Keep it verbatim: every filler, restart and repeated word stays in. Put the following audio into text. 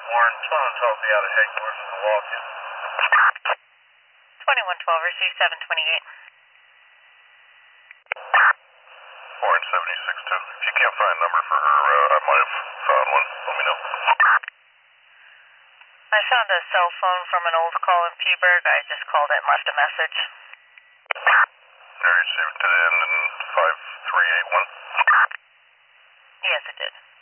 Warren, someone told me out of headquarters to walk in. twenty-one twelve, receive seven twenty-eight. Warren seventy-six two. If you can't find a number for her, uh, I might have found one. Let me know. I found a cell phone from an old call in Peaburg. I just called it and left a message. You received it to the end in five three eight one? Yes, it did.